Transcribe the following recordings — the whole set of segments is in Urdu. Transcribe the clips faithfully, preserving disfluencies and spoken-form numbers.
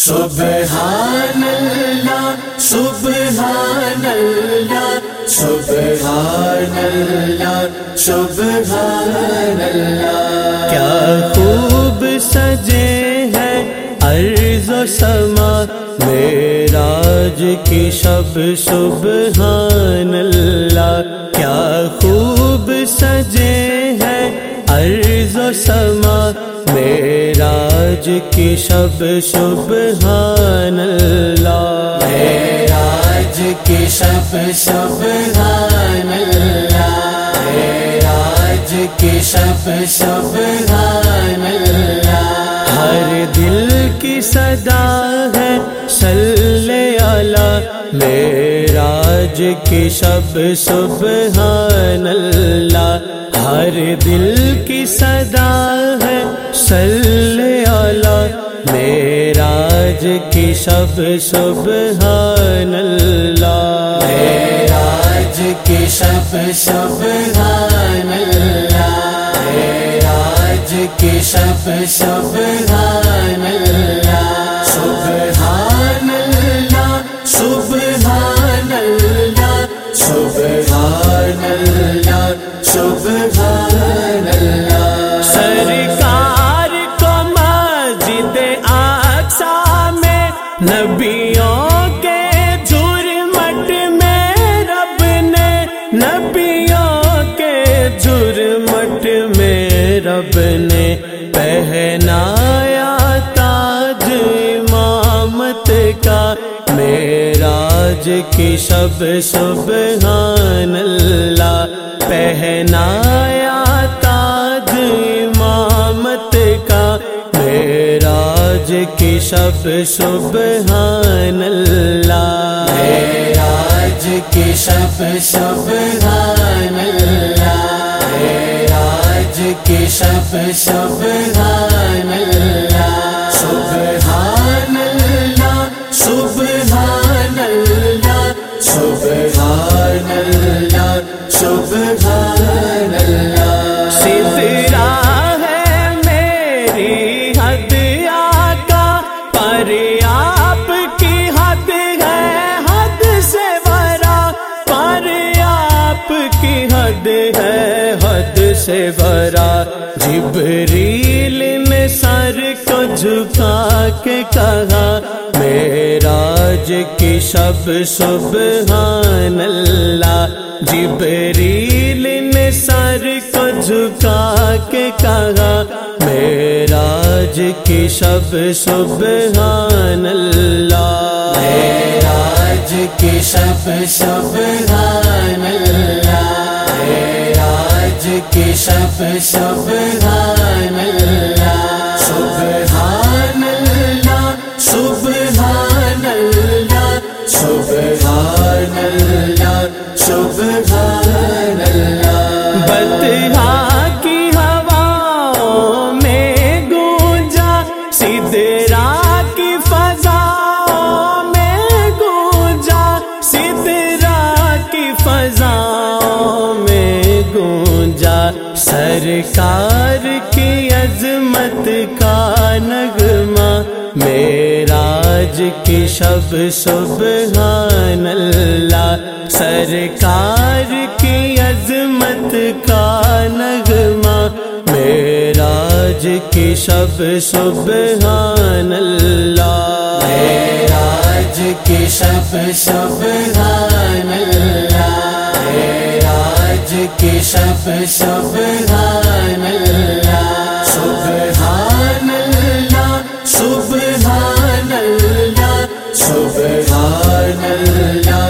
سبحان اللہ سبحان اللہ سبحان اللہ سبحان اللہ، کیا خوب سجے ہیں ارض و سما معراج کی شب سبحان اللہ، کیا خوب سجے ہیں ارض و سما معراج کی شب سبحان اللہ، معراج کی شب سبحان اللہ، معراج کی شب سبحان اللہ، ہر دل کی صدا ہے صلی علی معراج کی شب سبحان اللہ، ہر دل کی صدا ہے صلی علی معراج کی شب سبحان اللہ، معراج کی شب سبحان اللہ، معراج کی شب سبحان اللہ، سبحان اللہ سبحان اللہ سبحان اللہ سبحان اللہ، سرکار کو مسجد اقصی میں نبیوں کے جھرمٹ میں رب نے، نبیوں کے جھرمٹ میں رب نے پہنایا تاج امامت کا، معراج کی شب سبحان اللہ، پہنایا تاج امامت کا، معراج کی شب سبحان اللہ، معراج کی شب سبحان اللہ، معراج کی شب سبحان اللہ، سبحان اللہ سبحان اللہ سبحان اللہ سبحان اللہ، سدرا ہے میری حد آقا، پر آپ کی حد ہے حد سے برا، پر آپ کی حد ہے حد سے برا، جبریل نے سر کو جھکا کے کہا معراج کی شب سبحان اللہ، جبریل نے سر کو جھکا کے کہا معراج کی شب سبحان اللہ، معراج کی شب سبحان اللہ، معراج کی شب سبحان اللہ، سبحان اللہ سبحان اللہ سبحان اللہ سبحان اللہ، بطحا کی ہواؤں میں گونجا، سدرا کی فضاؤں میں گونجا، سدرا کی فضاؤں میں گونجا، سرکار کی عظمت کا نغمہ، معراج کی شب سبحان اللہ، سرکار کی عظمت کا نغمہ، معراج کی شب سبحان اللہ، معراج کی شب سبحان اللہ، معراج کی شب سبحان اللہ، سبحان اللہ سبحان اللہ سبحان اللہ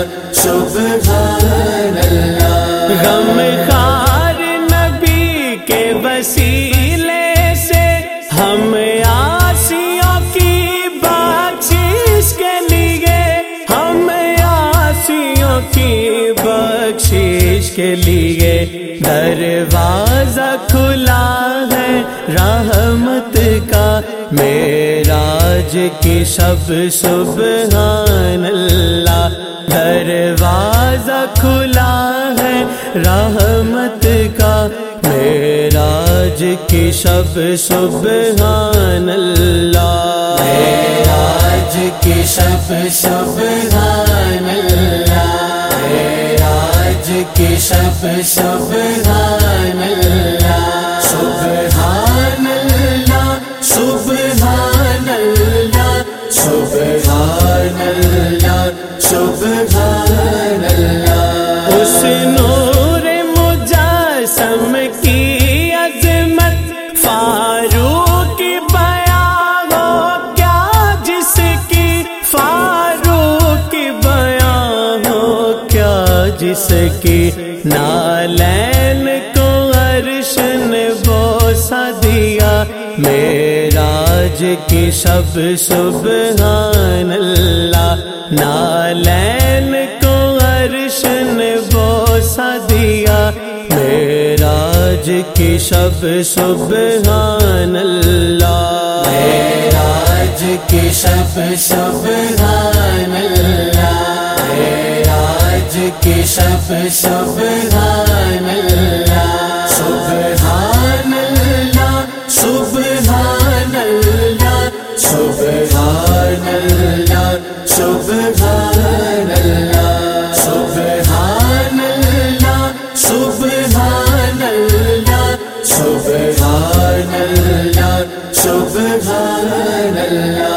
سبحان اللہ، غم خار نبی کے وسیلے سے ہم عاصیوں کی بخشش کے لیے، ہم عاصیوں کی بخشش کے لیے دروازہ کھلا ہے رحمت کا، معراج کی شب سبحان اللہ، دروازہ کھلا ہے رحمت کا، معراج کی شب سبحان اللہ، معراج معراج کی شب سبحان اللہ، معراج کی شب سبحان اللہ، سبحان اللہ سبحان اللہ سبحان اللہ سبحان اللہ۔ اس نور مجسم کی عظمت فاروق بیان ہو کیا، جس کی فاروق بیان ہو کیا، جس کی نالین کو عرش نے بوسہ دیا، معراج کی شب سبحان اللہ، نالین کو عرش نے بوسہ دیا، معراج کی شب سبحان اللہ، معراج کی شب سبحان اللہ، معراج کی شب سبحان اللہ، سبحان اللہ سبحان اللہ سبحان اللہ سبحان اللہ سبحان اللہ سبحان اللہ سبحان اللہ سبحان اللہ۔